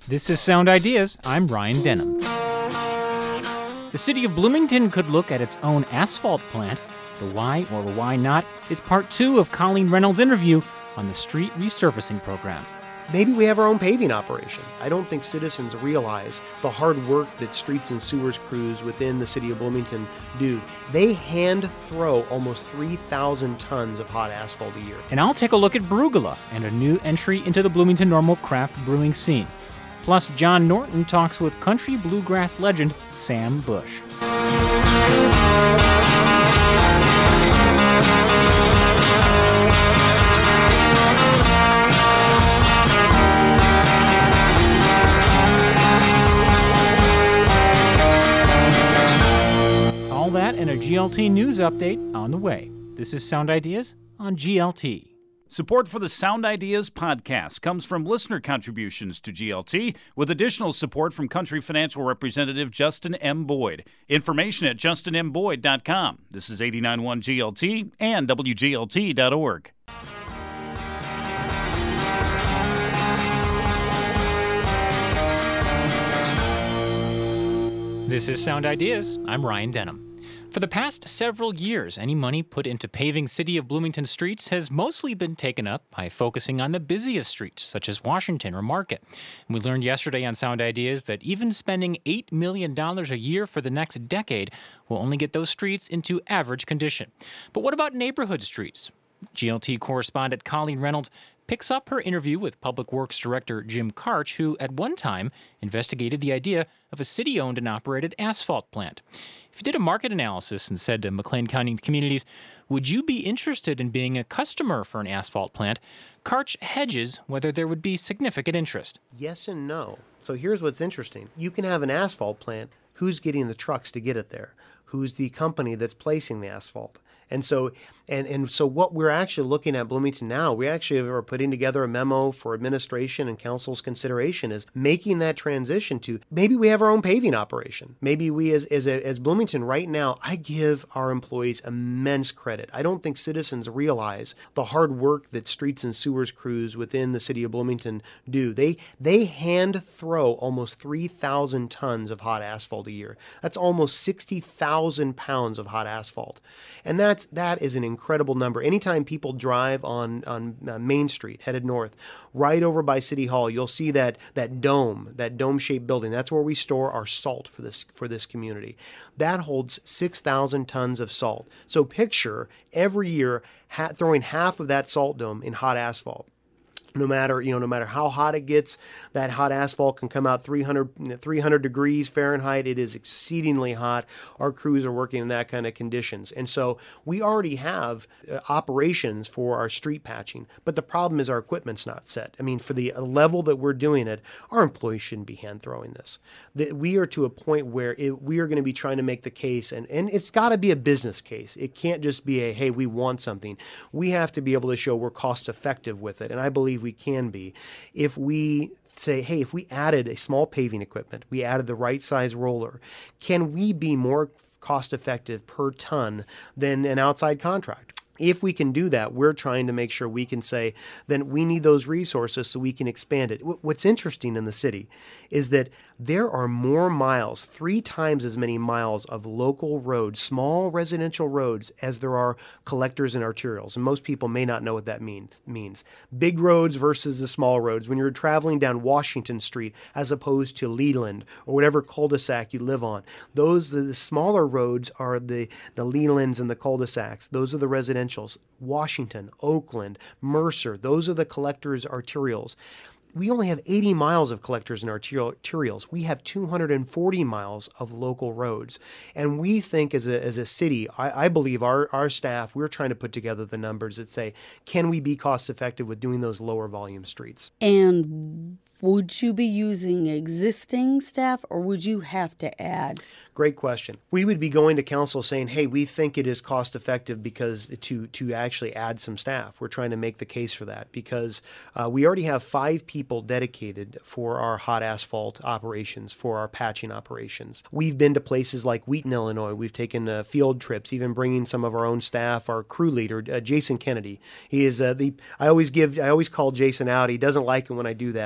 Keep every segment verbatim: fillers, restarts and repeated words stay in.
This is Sound Ideas. I'm Ryan Denham. The city of Bloomington could look at its own asphalt plant. The why or why not is part two of Colleen Reynolds' interview on the street resurfacing program. Maybe we have our own paving operation. I don't think citizens realize the hard work that streets and sewers crews within the city of Bloomington do. They hand throw almost three thousand tons of hot asphalt a year. And I'll take a look at Brugula and a new entry into the Bloomington Normal craft brewing scene. Plus, John Norton talks with country bluegrass legend Sam Bush. All that and a G L T news update on the way. This is Sound Ideas on G L T. Support for the Sound Ideas podcast comes from listener contributions to G L T, with additional support from Country Financial Representative Justin M. Boyd. Information at justin m boyd dot com. This is eighty-nine point one G L T and W G L T dot org. This is Sound Ideas. I'm Ryan Denham. For the past several years, any money put into paving City of Bloomington streets has mostly been taken up by focusing on the busiest streets, such as Washington or Market. And we learned yesterday on Sound Ideas that even spending eight million dollars a year for the next decade will only get those streets into average condition. But what about neighborhood streets? G L T correspondent Colleen Reynolds picks up her interview with Public Works Director Jim Karch, who at one time investigated the idea of a city-owned and operated asphalt plant. If you did a market analysis and said to McLean County communities, would you be interested in being a customer for an asphalt plant, Karch hedges whether there would be significant interest. Yes and no. So here's what's interesting. You can have an asphalt plant. Who's getting the trucks to get it there? Who's the company that's placing the asphalt? And so and, and so what we're actually looking at Bloomington now, we actually are putting together a memo for administration and council's consideration is making that transition to maybe we have our own paving operation. Maybe we as as, a, as Bloomington right now, I give our employees immense credit. I don't think citizens realize the hard work that streets and sewers crews within the city of Bloomington do. They they hand throw almost three thousand tons of hot asphalt a year. That's almost sixty thousand pounds of hot asphalt. And that's that is an incredible number. Anytime people drive on on uh, Main Street headed north, right over by City Hall, you'll see that that dome, that dome-shaped building. That's where we store our salt for this for this community. That holds six thousand tons of salt. So picture every year ha- throwing half of that salt dome in hot asphalt. No matter, you know, no matter how hot it gets, that hot asphalt can come out three hundred, three hundred degrees Fahrenheit. It is exceedingly hot. Our crews are working in that kind of conditions. And so we already have uh, operations for our street patching, but the problem is our equipment's not set. I mean, for the level that we're doing it, our employees shouldn't be hand throwing this. That we are to a point where it, we are going to be trying to make the case, and, and it's got to be a business case. It can't just be a, hey, we want something. We have to be able to show we're cost effective with it. And I believe we can be if we say, hey, if we added a small paving equipment, we added the right size roller, can we be more cost effective per ton than an outside contract? If we can do that, we're trying to make sure we can say, then we need those resources so we can expand it. What's interesting in the city is that there are more miles, three times as many miles of local roads, small residential roads, as there are collectors and arterials. And most people may not know what that mean, means. Big roads versus the small roads. When you're traveling down Washington Street as opposed to Leland or whatever cul-de-sac you live on, those the smaller roads are the, the Lelands and the cul-de-sacs. Those are the residential. Washington, Oakland, Mercer, those are the collectors' arterials. We only have eighty miles of collectors and arterials. We have two hundred forty miles of local roads. And we think as a as a city, I, I believe our, our staff, we're trying to put together the numbers that say, can we be cost effective with doing those lower volume streets? And would you be using existing staff or would you have to add? Great question. We would be going to council saying, hey, we think it is cost effective because to to actually add some staff. We're trying to make the case for that because uh, we already have five people dedicated for our hot asphalt operations, for our patching operations. We've been to places like Wheaton, Illinois. We've taken uh, field trips, even bringing some of our own staff. Our crew leader, uh, Jason Kennedy. He is uh, the. I always give. I always call Jason out. He doesn't like it when I do that, but he's our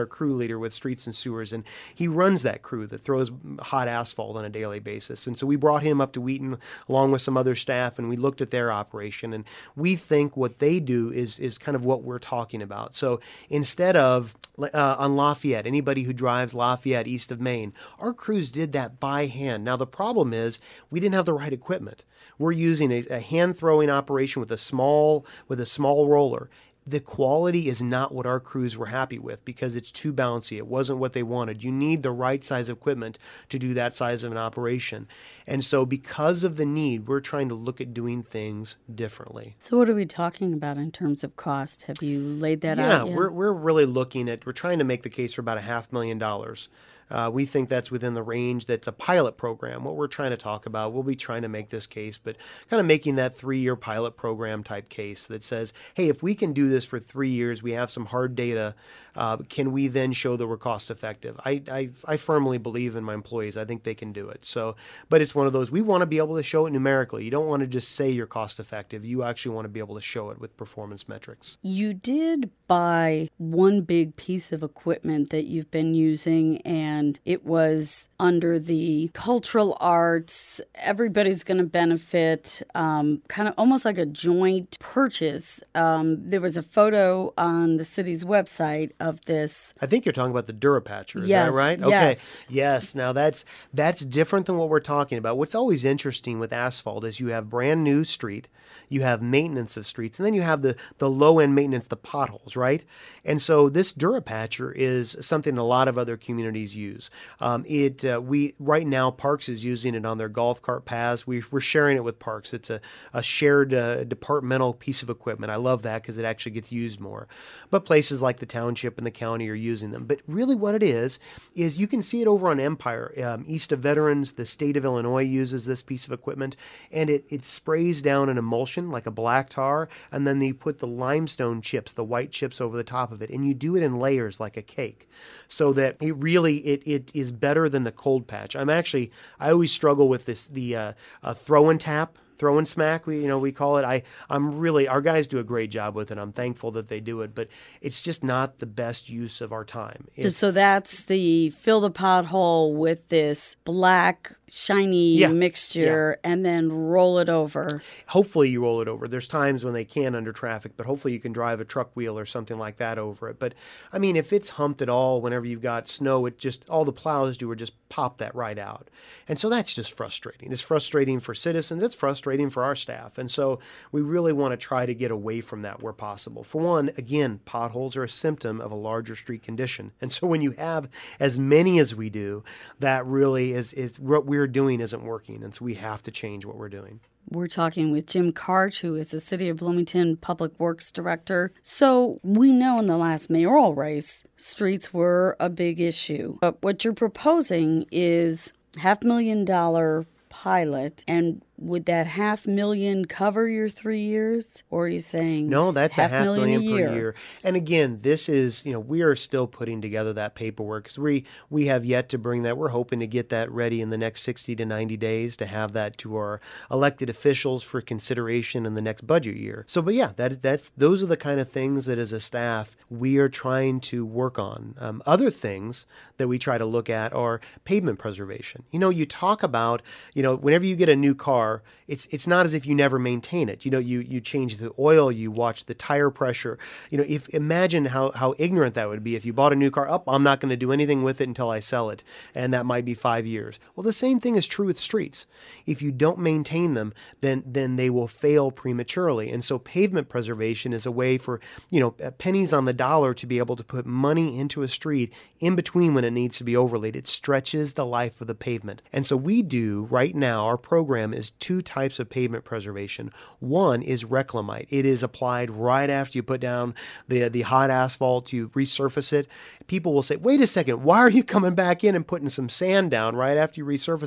crew leader with Streets and Sewers, and he runs that crew that throws hot asphalt on a daily basis. And so we brought him up to Wheaton along with some other staff, and we looked at their operation. And we think what they do is is kind of what we're talking about. So instead of uh, on Lafayette, anybody who drives Lafayette east of Maine, our crews did that by hand. Now the problem is we didn't have the right equipment. We're using a, a hand throwing operation with a small with a small roller. The quality is not what our crews were happy with because it's too bouncy. It wasn't what they wanted. You need the right size equipment to do that size of an operation. And so because of the need, we're trying to look at doing things differently. So what are we talking about in terms of cost? Have you laid that yeah, out yet? Yeah, we're, we're really looking at, we're trying to make the case for about a half million dollars. Uh, we think that's within the range. That's a pilot program. What we're trying to talk about, we'll be trying to make this case, but kind of making that three-year pilot program type case that says, hey, if we can do this for three years, we have some hard data, uh, can we then show that we're cost effective? I, I, I firmly believe in my employees. I think they can do it. So, but it's one of those, we want to be able to show it numerically. You don't want to just say you're cost effective. You actually want to be able to show it with performance metrics. You did buy one big piece of equipment that you've been using, and And it was under the cultural arts. Everybody's going to benefit, um, kind of almost like a joint purchase. Um, there was a photo on the city's website of this. I think you're talking about the Durapatcher. Is yes, that right? Okay. Yes. Yes. Now that's that's different than what we're talking about. What's always interesting with asphalt is you have brand new street, you have maintenance of streets, and then you have the, the low-end maintenance, the potholes, right? And so this Durapatcher is something a lot of other communities use. Um, it uh, we right now Parks is using it on their golf cart paths. We, we're sharing it with Parks. It's a, a shared uh, departmental piece of equipment. I love that because it actually gets used more. But places like the township and the county are using them. But really what it is, is you can see it over on Empire. Um, east of Veterans, the state of Illinois uses this piece of equipment, and it, it sprays down an emulsion like a black tar, and then you put the limestone chips, the white chips over the top of it, and you do it in layers like a cake so that it really, it it is better than the cold patch. I'm actually, I always struggle with this, the uh, uh, throw and tap, throw and smack, we, you know, we call it. I, I'm really, our guys do a great job with it. I'm thankful that they do it, but it's just not the best use of our time. It's, so that's the fill the pothole with this black, shiny yeah, mixture yeah. and then roll it over. Hopefully you roll it over. There's times when they can under traffic, but hopefully you can drive a truck wheel or something like that over it. But I mean, if it's humped at all, whenever you've got snow, it just, all the plows do are just pop that right out. And so that's just frustrating. It's frustrating for citizens. It's frustrating for our staff. And so we really want to try to get away from that where possible. For one, again, potholes are a symptom of a larger street condition. And so when you have as many as we do, that really is, is what we're doing isn't working. And so we have to change what we're doing. We're talking with Jim Karch, who is the City of Bloomington Public Works Director. So we know in the last mayoral race, streets were a big issue. But what you're proposing is half million dollar pilot, and would that half million cover your three years? Or are you saying no? That's half a half million, million per year? year. And again, this is, you know, we are still putting together that paperwork because we we have yet to bring that. We're hoping to get that ready in the next sixty to ninety days to have that to our elected officials for consideration in the next budget year. So, but yeah, that that's those are the kind of things that as a staff we are trying to work on. Um, other things that we try to look at are pavement preservation. You know, you talk about, you know, whenever you get a new car, it's it's not as if you never maintain it. You know, you you change the oil, you watch the tire pressure. You know, if imagine how how ignorant that would be if you bought a new car. Up, oh, I'm not going to do anything with it until I sell it, and that might be five years. Well, the same thing is true with streets. If you don't maintain them, then then they will fail prematurely. And so, pavement preservation is a way for, you know, pennies on the dollar to be able to put money into a street in between when it needs to be overlaid. It stretches the life of the pavement. And so we do right now. Our program is two types of pavement preservation. One is Reclamite. It is applied right after you put down the the hot asphalt, you resurface it. People will say, wait a second, why are you coming back in and putting some sand down right after you resurface it?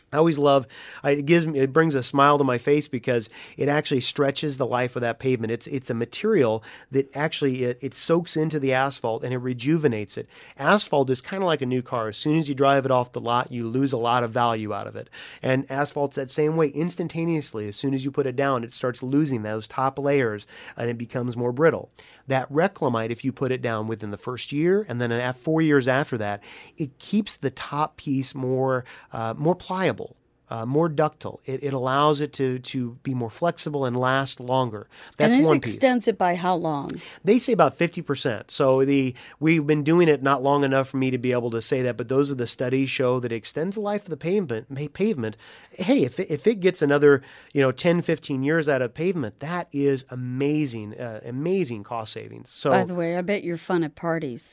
I always love, it gives me, it brings a smile to my face because it actually stretches the life of that pavement. It's it's a material that actually, it, it soaks into the asphalt and it rejuvenates it. Asphalt is kind of like a new car. As soon as you drive it off the lot, you lose a lot of value out of it. And asphalt's that same way. Instantaneously, as soon as you put it down, it starts losing those top layers and it becomes more brittle. That Reclamite, if you put it down within the first year and then at four years after that, it keeps the top piece more uh, more pliable. Uh, more ductile. It, it allows it to to be more flexible and last longer. That's and it one piece. extends it by how long? They say about fifty percent. So the we've been doing it not long enough for me to be able to say that, but those are the studies show that it extends the life of the pavement. Pavement. Hey, if it, if it gets another, you know, ten, fifteen years out of pavement, that is amazing, uh, amazing cost savings. So by the way, I bet you're fun at parties.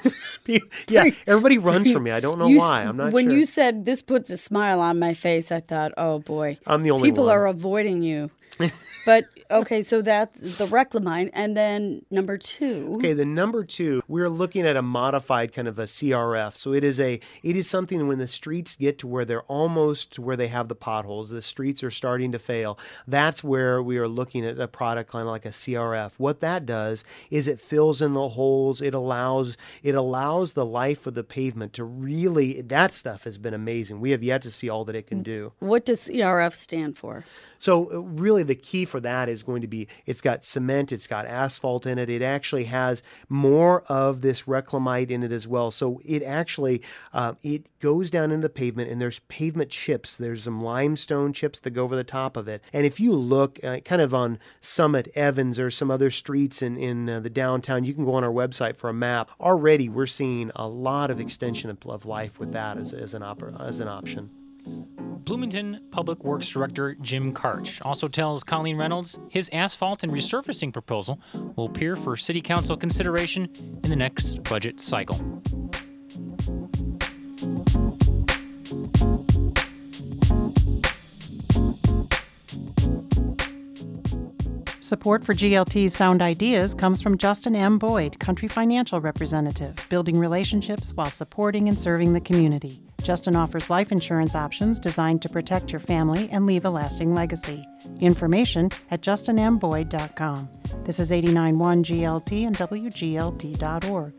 Yeah, everybody runs from me. I don't know you, why. I'm not when sure. When you said this puts a smile on my face, I thought, oh boy, I'm the only people one. are avoiding you. But okay, so that's the Reclamite, and then number two. Okay, the number two, we're looking at a modified kind of a C R F. So it is a it is something when the streets get to where they're almost to where they have the potholes, the streets are starting to fail. That's where we are looking at a product kind of like a C R F. What that does is it fills in the holes. It allows it allows the life of the pavement to really. That stuff has been amazing. We have yet to see all that it can do. What does C R F stand for? So really the key for that is going to be it's got cement, it's got asphalt in it. It actually has more of this Reclamite in it as well. So it actually, uh, it goes down in the pavement and there's pavement chips. There's some limestone chips that go over the top of it. And if you look uh, kind of on Summit, Evans, or some other streets in, in uh, the downtown, you can go on our website for a map. Already we're seeing a lot of extension of, of life with that as, as, an op- as an option. Bloomington Public Works Director Jim Karch also tells Colleen Reynolds his asphalt and resurfacing proposal will appear for City Council consideration in the next budget cycle. Support for G L T's Sound Ideas comes from Justin M. Boyd, Country Financial Representative, building relationships while supporting and serving the community. Justin offers life insurance options designed to protect your family and leave a lasting legacy. Information at justin m boyd dot com. This is eighty-nine point one G L T and W G L T dot org.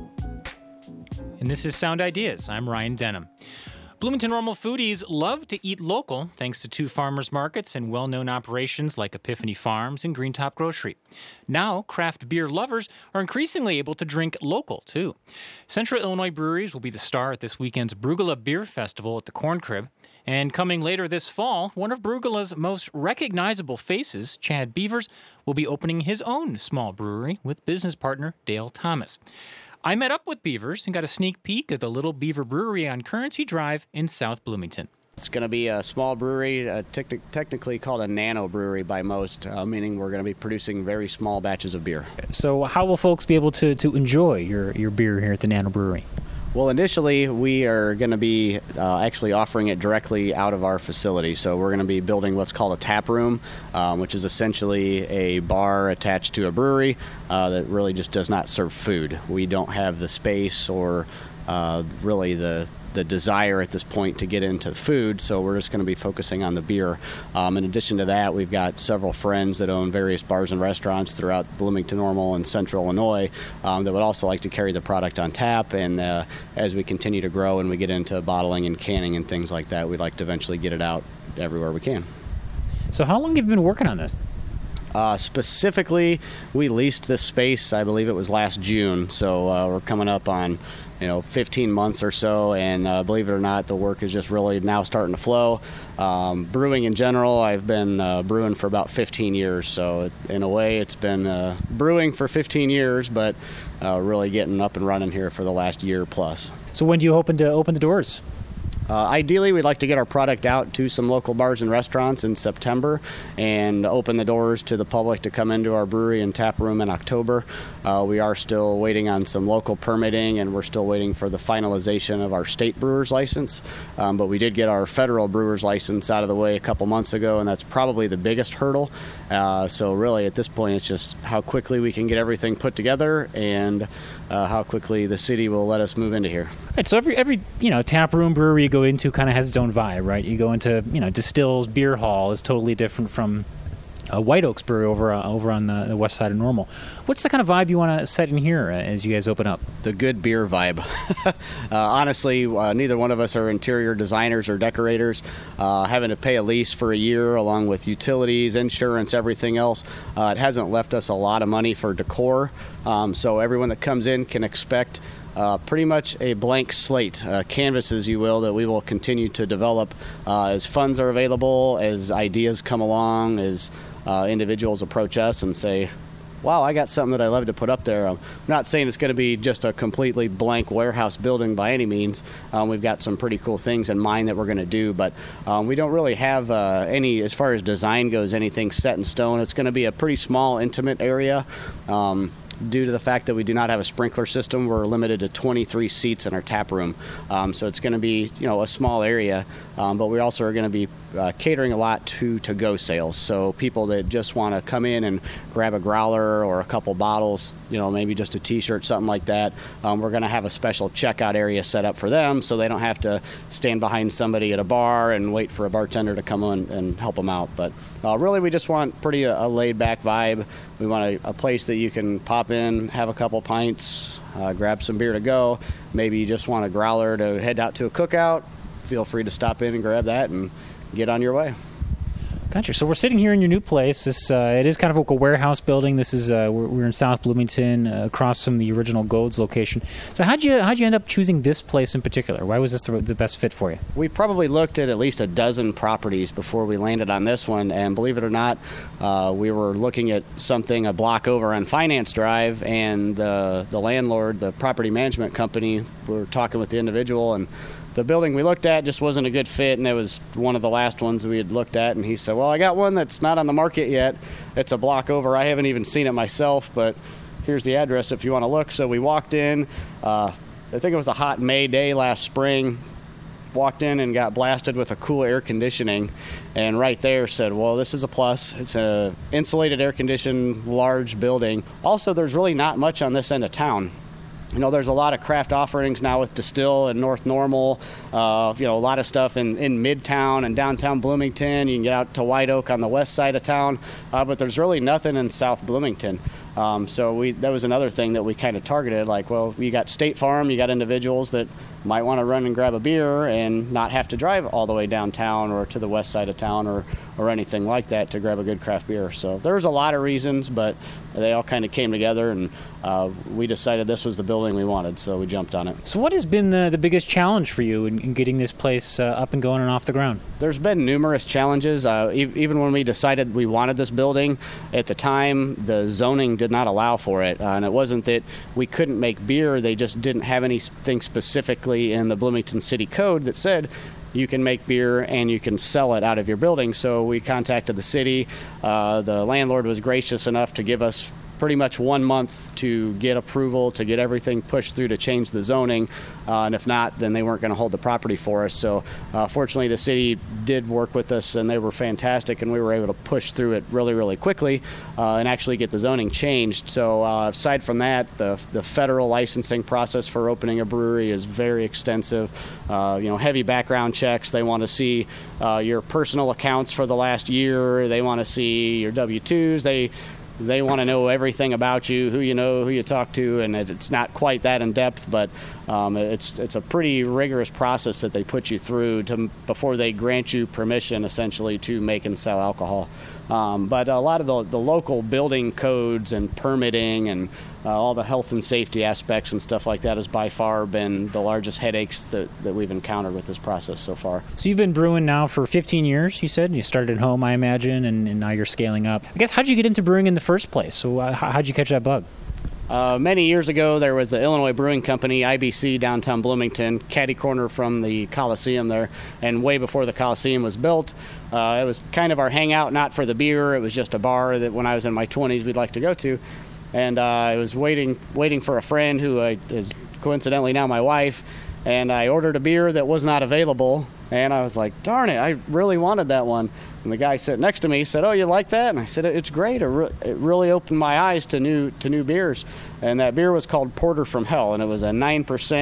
And this is Sound Ideas. I'm Ryan Denham. Bloomington Normal foodies love to eat local thanks to two farmers markets and well-known operations like Epiphany Farms and Green Top Grocery. Now, craft beer lovers are increasingly able to drink local, too. Central Illinois Breweries will be the star at this weekend's Brugula Beer Festival at the Corn Crib. And coming later this fall, one of Brugula's most recognizable faces, Chad Beavers, will be opening his own small brewery with business partner Dale Thomas. I met up with Beavers and got a sneak peek at the Little Beaver Brewery on Currency Drive in South Bloomington. It's going to be a small brewery, uh, te- technically called a nano brewery by most, uh, meaning we're going to be producing very small batches of beer. So how will folks be able to, to enjoy your, your beer here at the Nano Brewery? Well, initially, we are going to be uh, actually offering it directly out of our facility. So we're going to be building what's called a tap room, um, which is essentially a bar attached to a brewery uh, that really just does not serve food. We don't have the space or uh, really the the desire at this point to get into food, so we're just going to be focusing on the beer. Um, in addition to that, we've got several friends that own various bars and restaurants throughout Bloomington Normal and Central Illinois um, that would also like to carry the product on tap, and uh, as we continue to grow and we get into bottling and canning and things like that, we'd like to eventually get it out everywhere we can. So how long have you been working on this? Uh, specifically, we leased this space, I believe it was last June, so uh, we're coming up on you know, fifteen months or so, and uh, believe it or not, the work is just really now starting to flow. Um, brewing in general, I've been uh, brewing for about fifteen years, so it, in a way it's been uh, brewing for fifteen years, but uh, really getting up and running here for the last year plus. So when do you open to open the doors? Uh, ideally, we'd like to get our product out to some local bars and restaurants in September and open the doors to the public to come into our brewery and tap room in October. Uh, we are still waiting on some local permitting, and we're still waiting for the finalization of our state brewer's license. Um, but we did get our federal brewer's license out of the way a couple months ago, and that's probably the biggest hurdle. Uh, so really, at this point, it's just how quickly we can get everything put together and uh, how quickly the city will let us move into here. Right, so every every you know tap room brewery you go go into kind of has its own vibe, right? You go into, you know, Distills Beer Hall is totally different from uh, White Oaks Brewery over uh, over on the, the west side of Normal. What's the kind of vibe you want to set in here uh, as you guys open up? The good beer vibe. uh, honestly, uh, neither one of us are interior designers or decorators. Uh, having to pay a lease for a year along with utilities, insurance, everything else, uh, it hasn't left us a lot of money for decor. Um, so everyone that comes in can expect Uh, pretty much a blank slate, uh, canvas, as you will, that we will continue to develop uh, as funds are available, as ideas come along, as uh, individuals approach us and say, wow, I got something that I love to put up there. I'm not saying it's going to be just a completely blank warehouse building by any means. Um, we've got some pretty cool things in mind that we're going to do, but um, we don't really have uh, any, as far as design goes, anything set in stone. It's going to be a pretty small, intimate area. Um, Due to the fact that we do not have a sprinkler system, we're limited to twenty-three seats in our tap room. Um, so it's going to be, you know, a small area, um, but we also are going to be uh, catering a lot to to-go sales. So people that just want to come in and grab a growler or a couple bottles, you know, maybe just a T-shirt, something like that. Um, we're going to have a special checkout area set up for them so they don't have to stand behind somebody at a bar and wait for a bartender to come in and help them out. But uh, really, we just want pretty a, a laid-back vibe. We want a, a place that you can pop in, have a couple pints, uh, grab some beer to go. Maybe you just want a growler to head out to a cookout. Feel free to stop in and grab that and get on your way. Gotcha. So we're sitting here in your new place. This uh, it is kind of like a warehouse building. This is uh, we're, we're in South Bloomington, uh, across from the original Gold's location. So how'd you how'd you end up choosing this place in particular? Why was this the, the best fit for you? We probably looked at at least a dozen properties before we landed on this one, and believe it or not, uh, we were looking at something a block over on Finance Drive, and the the landlord, the property management company, we were talking with the individual, and the building we looked at just wasn't a good fit, and it was one of the last ones we had looked at. And he said, well, I got one that's not on the market yet. It's a block over. I haven't even seen it myself, but here's the address if you want to look. So we walked in. Uh, I think it was a hot May day last spring. Walked in and got blasted with a cool air conditioning, and right there said, well, this is a plus. It's a insulated, air-conditioned, large building. Also, there's really not much on this end of town. You know, there's a lot of craft offerings now with Distill and North Normal, uh, you know, a lot of stuff in, in Midtown and downtown Bloomington. You can get out to White Oak on the west side of town, uh, but there's really nothing in South Bloomington. Um, so we that was another thing that we kind of targeted, like, well, you got State Farm, you got individuals that might want to run and grab a beer and not have to drive all the way downtown or to the west side of town or, or anything like that to grab a good craft beer. So there's a lot of reasons, but they all kind of came together, and uh, we decided this was the building we wanted, so we jumped on it. So what has been the, the biggest challenge for you in, in getting this place uh, up and going and off the ground? There's been numerous challenges. Uh, e- even when we decided we wanted this building, at the time, the zoning did not allow for it. Uh, and it wasn't that we couldn't make beer, they just didn't have anything specifically in the Bloomington City Code that said you can make beer and you can sell it out of your building. So we contacted the city. Uh, the landlord was gracious enough to give us pretty much one month to get approval, to get everything pushed through to change the zoning. Uh, and if not, then they weren't going to hold the property for us. So uh, fortunately, the city did work with us, and they were fantastic, and we were able to push through it really, really quickly uh, and actually get the zoning changed. So uh, aside from that, the, the federal licensing process for opening a brewery is very extensive. Uh, you know, heavy background checks. They want to see uh, your personal accounts for the last year. They want to see your W two's. They They want to know everything about you, who you know, who you talk to, and it's not quite that in depth, but um, it's it's a pretty rigorous process that they put you through to before they grant you permission, essentially, to make and sell alcohol. Um, but a lot of the, the local building codes and permitting and uh, all the health and safety aspects and stuff like that has by far been the largest headaches that, that we've encountered with this process so far. So you've been brewing now for fifteen years, you said? You started at home, I imagine, and, and now you're scaling up. I guess, how'd you get into brewing in the first place? So uh, how'd you catch that bug? Uh, many years ago, there was the Illinois Brewing Company, I B C, downtown Bloomington, catty corner from the Coliseum there, and way before the Coliseum was built. Uh, it was kind of our hangout, not for the beer. It was just a bar that when I was in my twenties we'd like to go to. And uh, I was waiting waiting for a friend who uh, is coincidentally now my wife, and I ordered a beer that was not available, and I was like, darn it, I really wanted that one. And the guy sitting next to me said, oh, you like that? And I said, it's great. It, re- it really opened my eyes to new to new beers. And that beer was called Porter from Hell, and it was a nine percent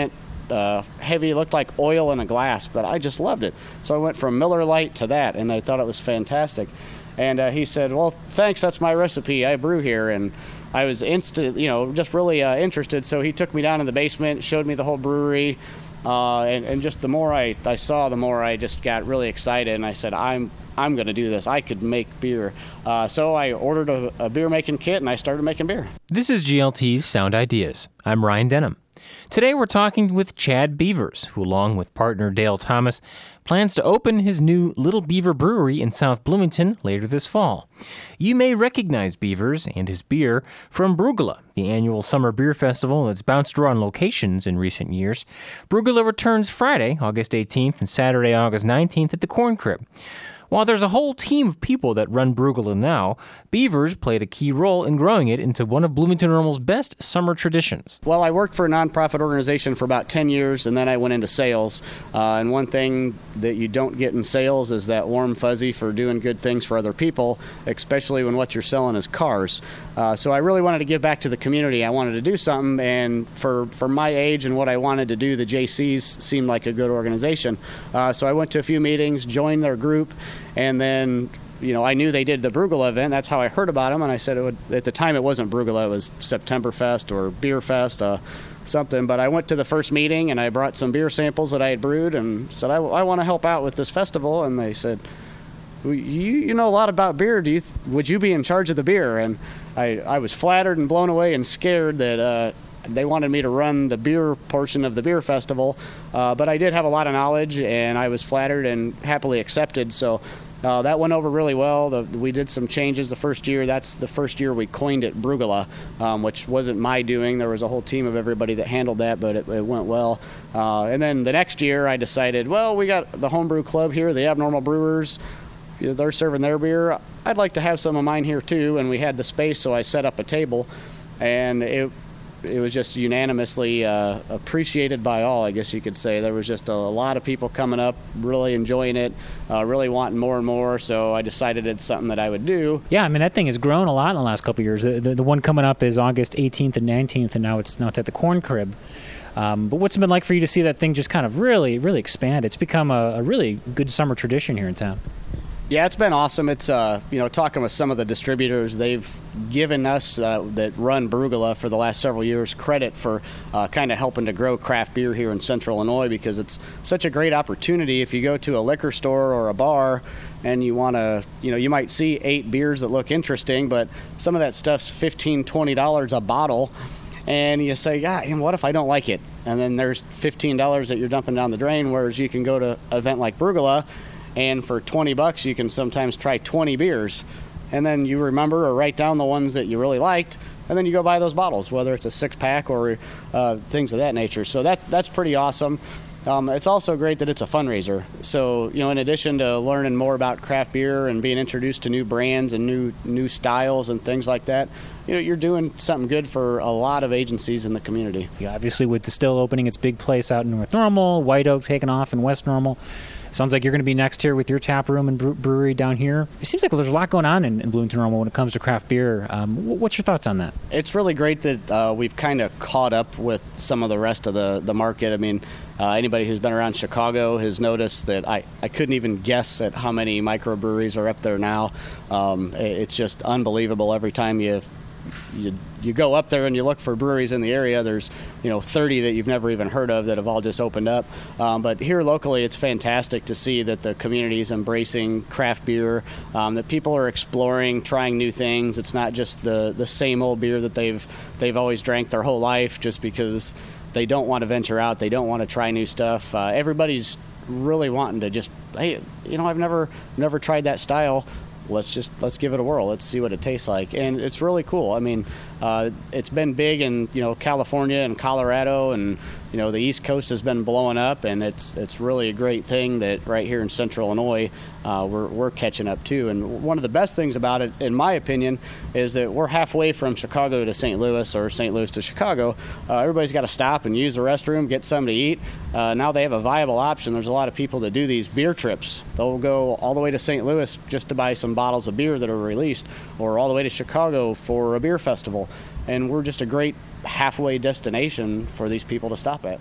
uh, heavy, looked like oil in a glass, but I just loved it. So I went from Miller Lite to that, and I thought it was fantastic. And uh, he said, well, thanks, that's my recipe. I brew here. And I was instant, you know, just really uh, interested. So he took me down in the basement, showed me the whole brewery. Uh, and, and just the more I, I saw, the more I just got really excited. And I said, I'm I'm going to do this. I could make beer. Uh, so I ordered a, a beer making kit, and I started making beer. This is G L T's Sound Ideas. I'm Ryan Denham. Today we're talking with Chad Beavers, who along with partner Dale Thomas, plans to open his new Little Beaver Brewery in South Bloomington later this fall. You may recognize Beavers and his beer from Brugula, the annual summer beer festival that's bounced around locations in recent years. Brugula returns Friday, August eighteenth, and Saturday, August nineteenth at the Corn Crib. While there's a whole team of people that run Brugula now, Beavers played a key role in growing it into one of Bloomington Normal's best summer traditions. Well, I worked for a nonprofit organization for about ten years, and then I went into sales. Uh, and one thing that you don't get in sales is that warm fuzzy for doing good things for other people, especially when what you're selling is cars. Uh, so I really wanted to give back to the community. I wanted to do something, and for, for my age and what I wanted to do, the J Cs seemed like a good organization. Uh, so I went to a few meetings, joined their group, and then, you know, I knew they did the Brugula event. That's how I heard about them. And I said, it would, at the time, it wasn't Brugula. It was September Fest or Beer Fest, uh, something. But I went to the first meeting, and I brought some beer samples that I had brewed and said, I, I want to help out with this festival. And they said, well, you, you know a lot about beer. Do you th- would you be in charge of the beer? And I, I was flattered and blown away and scared that uh, they wanted me to run the beer portion of the beer festival. Uh, but I did have a lot of knowledge, and I was flattered and happily accepted. So Uh, that went over really well. The, we did some changes the first year. That's the first year we coined it Brugula, um, which wasn't my doing. There was a whole team of everybody that handled that, but it, it went well. Uh, and then the next year I decided, well, we got the Homebrew Club here, the Abnormal Brewers. You know, they're serving their beer. I'd like to have some of mine here too. And we had the space, so I set up a table, and it it was just unanimously uh, appreciated by all, I guess you could say. There was just a, a lot of people coming up, really enjoying it, uh, really wanting more and more, so I decided it's something that I would do. Yeah, I mean, that thing has grown a lot in the last couple of years. The, the, the one coming up is August eighteenth and nineteenth, and now it's, now it's at the Corn Crib. Um, but what's it been like for you to see that thing just kind of really, really expand? It's become a, a really good summer tradition here in town. Yeah, it's been awesome. It's, uh, you know, talking with some of the distributors, they've given us uh, that run Brugula for the last several years credit for uh, kind of helping to grow craft beer here in Central Illinois, because it's such a great opportunity. If you go to a liquor store or a bar and you want to, you know, you might see eight beers that look interesting, but some of that stuff's fifteen dollars, twenty dollars a bottle. And you say, yeah, what if I don't like it? And then there's fifteen dollars that you're dumping down the drain, whereas you can go to an event like Brugula, and for twenty bucks, you can sometimes try twenty beers. And then you remember or write down the ones that you really liked, and then you go buy those bottles, whether it's a six-pack or uh, things of that nature. So that that's pretty awesome. Um, it's also great that it's a fundraiser. So, you know, in addition to learning more about craft beer and being introduced to new brands and new new styles and things like that, you know, you're doing something good for a lot of agencies in the community. Yeah, obviously with Distill opening its big place out in North Normal, White Oak taking off in West Normal. Sounds like you're going to be next here with your tap room and brewery down here. It seems like there's a lot going on in, in Bloomington Normal when it comes to craft beer. Um, what's your thoughts on that? It's really great that uh, we've kind of caught up with some of the rest of the, the market. I mean, uh, anybody who's been around Chicago has noticed that I, I couldn't even guess at how many microbreweries are up there now. Um, it's just unbelievable every time you You, you go up there and you look for breweries in the area. There's, you know, thirty that you've never even heard of that have all just opened up. Um, but here locally, it's fantastic to see that the community is embracing craft beer, um, that people are exploring, trying new things. It's not just the, the same old beer that they've they've always drank their whole life just because they don't want to venture out. They don't want to try new stuff. Uh, everybody's really wanting to just, hey, you know, I've never never tried that style. Let's just let's give it a whirl. Let's see what it tastes like, and it's really cool. I mean, uh, it's been big in you know California and Colorado, and you know the East Coast has been blowing up, and it's it's really a great thing that right here in Central Illinois uh, we're we're catching up too. And one of the best things about it, in my opinion, is that we're halfway from Chicago to Saint Louis or Saint Louis to Chicago. Uh, everybody's got to stop and use the restroom, get something to eat. Uh, now they have a viable option. There's a lot of people that do these beer trips. They'll go all the way to Saint Louis just to buy some bottles of beer that are released, or all the way to Chicago for a beer festival. And we're just a great halfway destination for these people to stop at.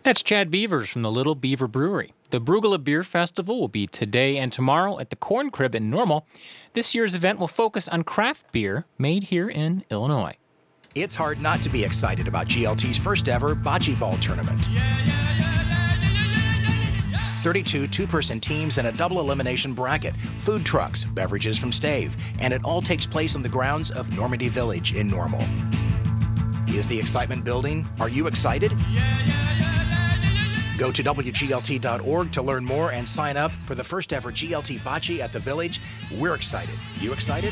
That's Chad Beavers from the Little Beaver Brewery. The Brugula Beer Festival will be today and tomorrow at the Corn Crib in Normal. This year's event will focus on craft beer made here in Illinois. It's hard not to be excited about G L T's first ever Bocce Ball tournament. thirty-two two-person teams and a double elimination bracket, food trucks, beverages from Stave, and it all takes place on the grounds of Normandy Village in Normal. Is the excitement building? Are you excited? Go to W G L T dot org to learn more and sign up for the first ever G L T Bocce at the Village. We're excited. You excited?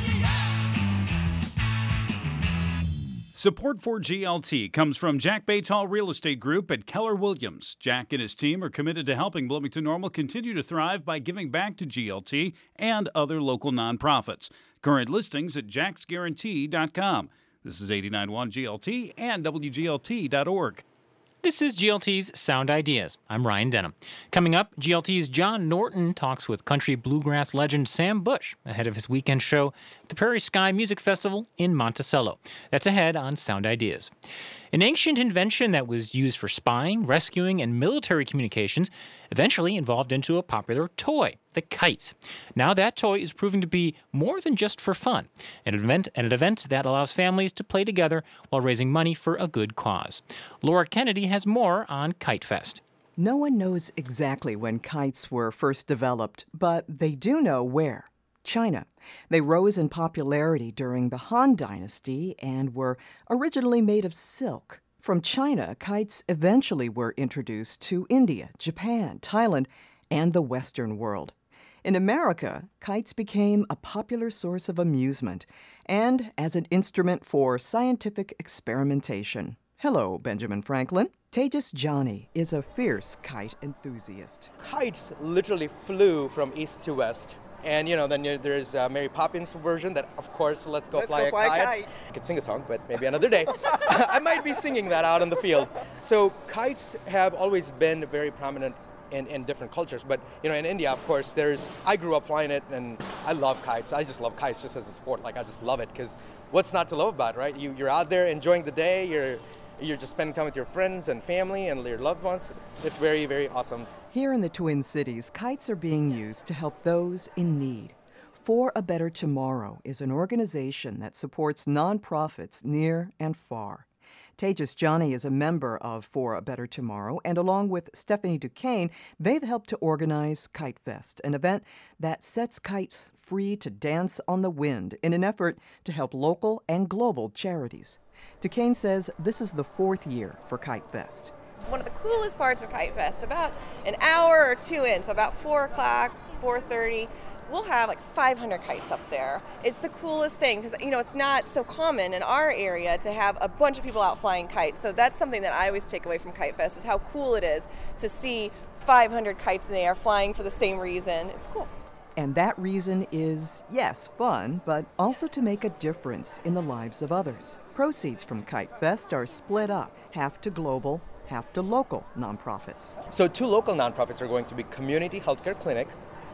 Support for G L T comes from Jack Bates Hall Real Estate Group at Keller Williams. Jack and his team are committed to helping Bloomington Normal continue to thrive by giving back to G L T and other local nonprofits. Current listings at jacks guarantee dot com. This is eighty-nine point one G L T and W G L T dot org. This is G L T's Sound Ideas. I'm Ryan Denham. Coming up, G L T's John Norton talks with country bluegrass legend Sam Bush ahead of his weekend show at the Prairie Sky Music Festival in Monticello. That's ahead on Sound Ideas. An ancient invention that was used for spying, rescuing, and military communications eventually evolved into a popular toy, the kite. Now that toy is proving to be more than just for fun, an event, an event that allows families to play together while raising money for a good cause. Laura Kennedy has more on Kite Fest. No one knows exactly when kites were first developed, but they do know where. China. They rose in popularity during the Han Dynasty and were originally made of silk. From China, kites eventually were introduced to India, Japan, Thailand, and the Western world. In America, kites became a popular source of amusement and as an instrument for scientific experimentation. Hello, Benjamin Franklin. Tejas Jani is a fierce kite enthusiast. Kites literally flew from east to west. And, you know, then there's uh, Mary Poppins version that, of course, Let's Go, Let's fly, go a, fly kite. a Kite. I could sing a song, but maybe another day. I might be singing that out in the field. So kites have always been very prominent in, in different cultures. But, you know, in India, of course, there's, I grew up flying it, and I love kites. I just love kites just as a sport. Like, I just love it, because what's not to love about it, right? You, you're out there enjoying the day. You're You're just spending time with your friends and family and your loved ones. It's very, very awesome. Here in the Twin Cities, kites are being used to help those in need. For a Better Tomorrow is an organization that supports nonprofits near and far. Tejas Jani is a member of For a Better Tomorrow, and along with Stephanie Duquesne, they've helped to organize Kite Fest, an event that sets kites free to dance on the wind in an effort to help local and global charities. Duquesne says this is the fourth year for Kite Fest. One of the coolest parts of Kite Fest, about an hour or two in, so about four o'clock, four thirty, we'll have like five hundred kites up there. It's the coolest thing because, you know, it's not so common in our area to have a bunch of people out flying kites. So that's something that I always take away from Kite Fest is how cool it is to see five hundred kites in the air flying for the same reason. It's cool. And that reason is, yes, fun, but also to make a difference in the lives of others. Proceeds from Kite Fest are split up, half to global, half to local nonprofits. So two local nonprofits are going to be Community Healthcare Clinic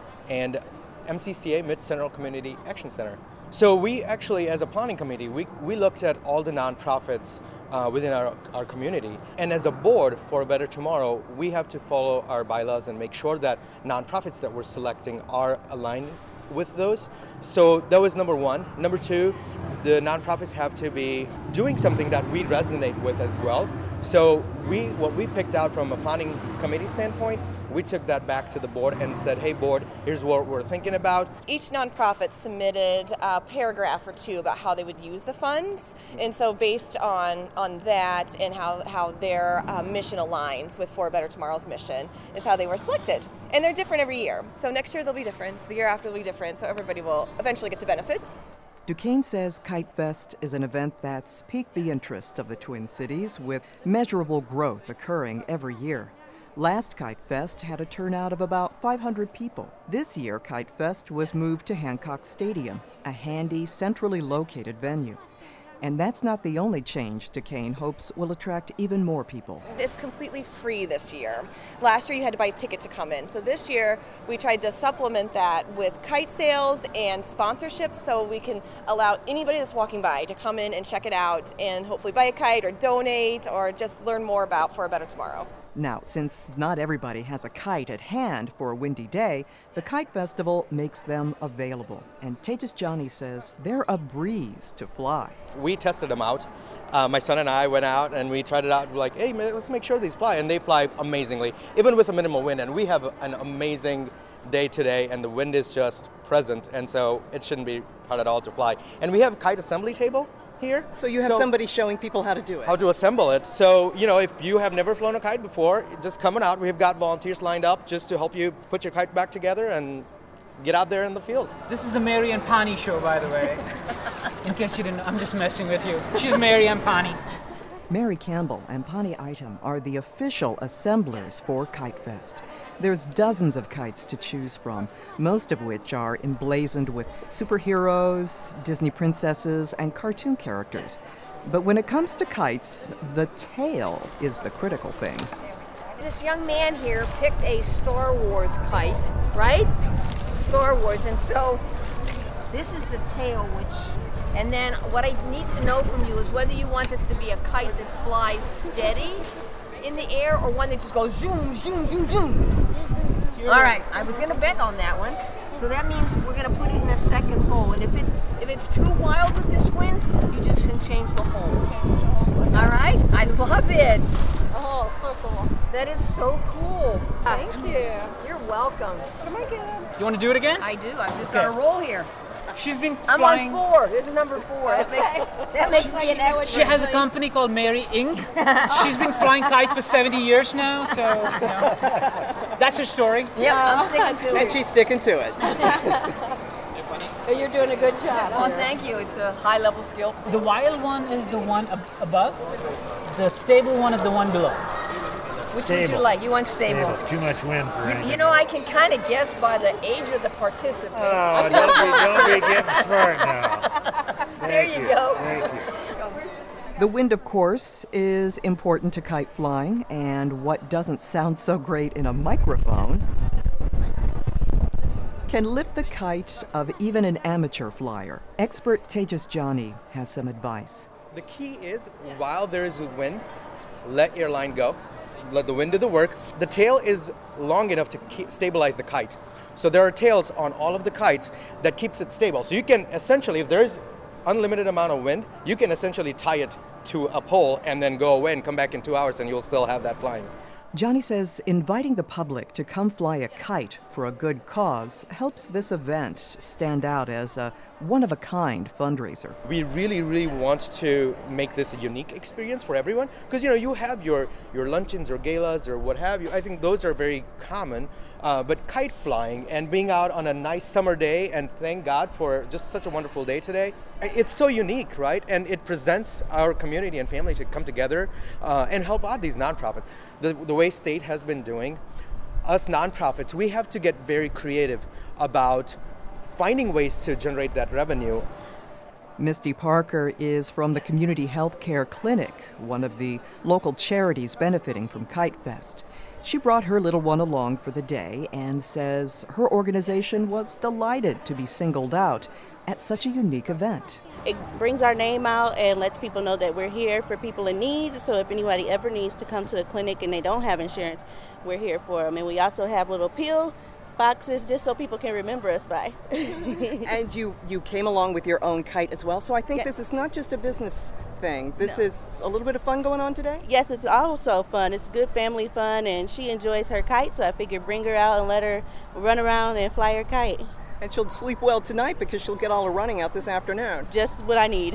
and M C C A Mid-Central Community Action Center. So we actually, as a planning committee, we, we looked at all the nonprofits uh, within our, our community. And as a board for a Better Tomorrow, we have to follow our bylaws and make sure that nonprofits that we're selecting are aligned with those. So that was number one. Number two, the nonprofits have to be doing something that we resonate with as well. So we, what we picked out from a planning committee standpoint, we took that back to the board and said, hey board, here's what we're thinking about. Each nonprofit submitted a paragraph or two about how they would use the funds. And so based on, on that and how, how their uh, mission aligns with For a Better Tomorrow's mission is how they were selected. And they're different every year. So next year they'll be different, the year after will be different, so everybody will eventually get to benefits. Duquesne says Kite Fest is an event that's piqued the interest of the Twin Cities with measurable growth occurring every year. Last Kite Fest had a turnout of about five hundred people. This year, Kite Fest was moved to Hancock Stadium, a handy, centrally located venue. And that's not the only change Duquesne hopes will attract even more people. It's completely free this year. Last year you had to buy a ticket to come in. So this year we tried to supplement that with kite sales and sponsorships so we can allow anybody that's walking by to come in and check it out and hopefully buy a kite or donate or just learn more about For a Better Tomorrow. Now, since not everybody has a kite at hand for a windy day, the Kite Festival makes them available. And Tejas Johnny says they're a breeze to fly. We tested them out. Uh, my son and I went out and we tried it out. We're like, hey, man, let's make sure these fly. And they fly amazingly, even with a minimal wind. And we have an amazing day today, and the wind is just present. And so it shouldn't be hard at all to fly. And we have a kite assembly table here. So you have so, somebody showing people how to do it. How to assemble it. So, you know, if you have never flown a kite before, just coming out. We've got volunteers lined up just to help you put your kite back together and get out there in the field. This is the Mary and Pani show, by the way. In case you didn't know, I'm just messing with you. She's Mary and Pani. Mary Campbell and Pani Item are the official assemblers for Kite Fest. There's dozens of kites to choose from, most of which are emblazoned with superheroes, Disney princesses, and cartoon characters. But when it comes to kites, the tail is the critical thing. This young man here picked a Star Wars kite, right? Star Wars, and so this is the tail, which, and then what I need to know from you is whether you want this to be a kite that flies steady in the air or one that just goes zoom, zoom, zoom, zoom. All right, I was gonna bet on that one. So that means we're gonna put it in a second hole, and if it if it's too wild with this wind, you just can change the hole. All right, I love it. Oh, so cool. That is so cool. Thank you. You're welcome. Come on, Caleb. You want to do it again? I do. I'm just Okay. on a roll here. She's been I'm flying. on four. This is number four. That makes, that makes me an expert. She has a company called Mary Incorporated. She's been flying kites for seventy years now, so you know, that's her story. Yep, I'm sticking to it. And she's sticking to it. You're doing a good job. Well, thank you. It's a high-level skill. The wild one is the one ab- above. The stable one is the one below. Which would you like? You want stable. Stable. Too much wind for anything. You, you know, I can kind of guess by the age of the participant. Oh, don't be, don't be getting smart now. There you, you. go. Thank you. The wind, of course, is important to kite flying, and what doesn't sound so great in a microphone can lift the kite of even an amateur flyer. Expert Tejas Johnny has some advice. The key is, while there is wind, let your line go. Let the wind do the work. The tail is long enough to keep, stabilize the kite. So there are tails on all of the kites that keeps it stable. So you can essentially, if there's unlimited amount of wind, you can essentially tie it to a pole and then go away and come back in two hours and you'll still have that flying. Johnny says inviting the public to come fly a kite for a good cause helps this event stand out as a one-of-a-kind fundraiser. We really, really want to make this a unique experience for everyone because, you know, you have your, your luncheons or galas or what have you. I think those are very common, uh, but kite flying and being out on a nice summer day, and thank God for just such a wonderful day today, it's so unique, right? And it presents our community and families to come together uh, and help out these nonprofits. The, the way state has been doing, us nonprofits, we have to get very creative about finding ways to generate that revenue. Misty Parker is from the Community Health Care Clinic, one of the local charities benefiting from Kite Fest. She brought her little one along for the day and says her organization was delighted to be singled out at such a unique event. It brings our name out and lets people know that we're here for people in need. So if anybody ever needs to come to the clinic and they don't have insurance, we're here for them. And we also have little pill boxes just so people can remember us by. And you, you came along with your own kite as well, so I think yes. This is not just a business thing. This no. is a little bit of fun going on today? Yes, it's also fun. It's good family fun, and she enjoys her kite, so I figured bring her out and let her run around and fly her kite. And she'll sleep well tonight because she'll get all her running out this afternoon. Just what I need.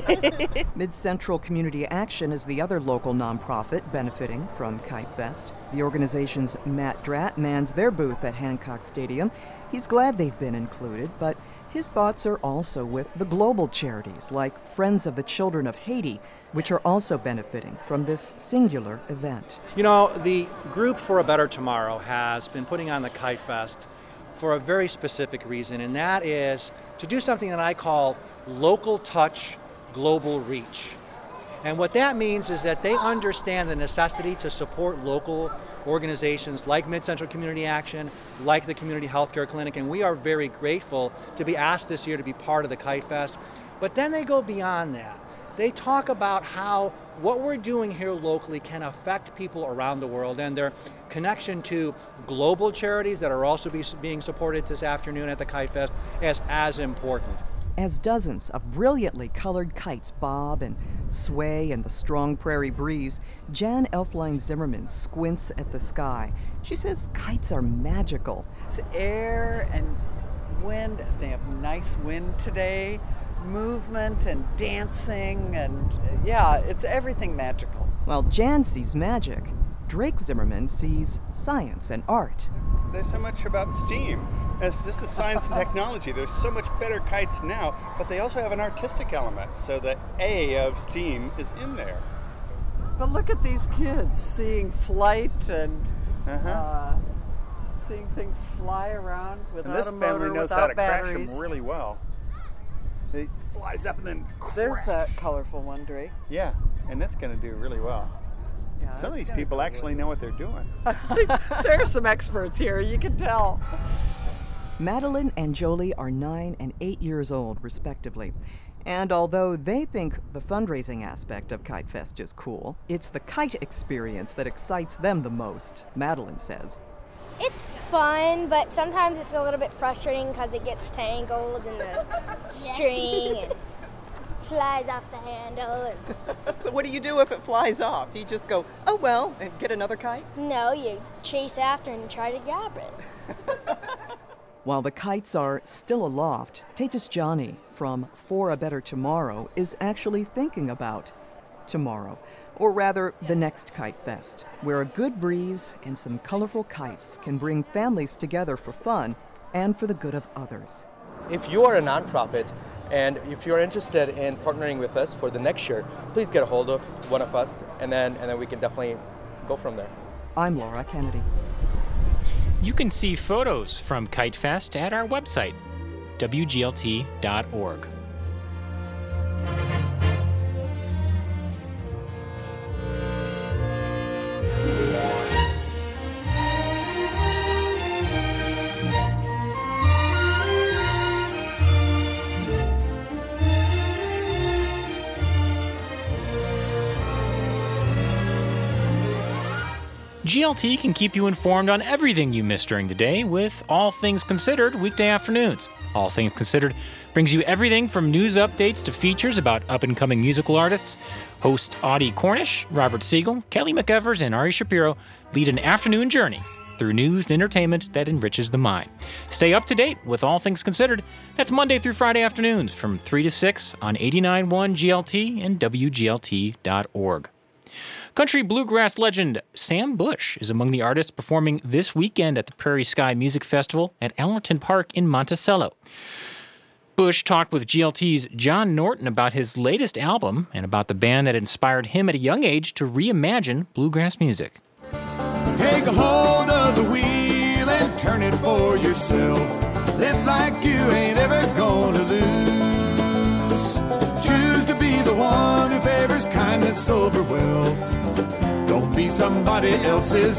Mid-Central Community Action is the other local nonprofit benefiting from Kite Fest. The organization's Matt Dratt mans their booth at Hancock Stadium. He's glad they've been included, but his thoughts are also with the global charities like Friends of the Children of Haiti, which are also benefiting from this singular event. You know, the Group for a Better Tomorrow has been putting on the Kite Fest for a very specific reason, and that is to do something that I call local touch, global reach. And what that means is that they understand the necessity to support local organizations like Mid-Central Community Action, like the Community Healthcare Clinic, and we are very grateful to be asked this year to be part of the Kite Fest. But then they go beyond that. They talk about how what we're doing here locally can affect people around the world, and their connection to global charities that are also be, being supported this afternoon at the Kite Fest is as important. As dozens of brilliantly colored kites bob and sway in the strong prairie breeze, Jan Elfline Zimmerman squints at the sky. She says kites are magical. It's air and wind. They have nice wind today, movement and dancing, and yeah, it's everything magical. While Jan sees magic, Drake Zimmerman sees science and art. There's so much about STEAM. It's just a science and technology. There's so much better kites now, but they also have an artistic element, so the A of STEAM is in there. But look at these kids seeing flight and uh-huh. uh, seeing things fly around without and this a motor, family knows without how to batteries. crash them really well. It flies up and then crash. There's that colorful one, Drake. Yeah, and that's going to do really well. Yeah, Some of these people actually know what they're doing. There are some experts here, you can tell. Madeline and Jolie are nine and eight years old, respectively. And although they think the fundraising aspect of Kite Fest is cool, it's the kite experience that excites them the most, Madeline says. It's fun, but sometimes it's a little bit frustrating because it gets tangled in the string and flies off the handle. And So what do you do if it flies off? Do you just go, oh well, and get another kite? no, you chase after and try to grab it. While the kites are still aloft, Tejas Johnny from For a Better Tomorrow is actually thinking about tomorrow, or rather the next Kite Fest, where a good breeze and some colorful kites can bring families together for fun and for the good of others. If you are a nonprofit and if you're interested in partnering with us for the next year, please get a hold of one of us, and then and then we can definitely go from there. I'm Laura Kennedy. You can see photos from Kite Fest at our website, W G L T dot org. G L T can keep you informed on everything you missed during the day with All Things Considered weekday afternoons. All Things Considered brings you everything from news updates to features about up-and-coming musical artists. Host Audie Cornish, Robert Siegel, Kelly McEvers, and Ari Shapiro lead an afternoon journey through news and entertainment that enriches the mind. Stay up to date with All Things Considered. That's Monday through Friday afternoons from three to six on eighty-nine point one G L T and W G L T dot org. Country bluegrass legend Sam Bush is among the artists performing this weekend at the Prairie Sky Music Festival at Allerton Park in Monticello. Bush talked with G L T's John Norton about his latest album and about the band that inspired him at a young age to reimagine bluegrass music. Take a hold of the wheel and turn it for yourself. Live like you ain't ever gonna lose. Choose to be the one who favors kindness over wealth. Don't be somebody else's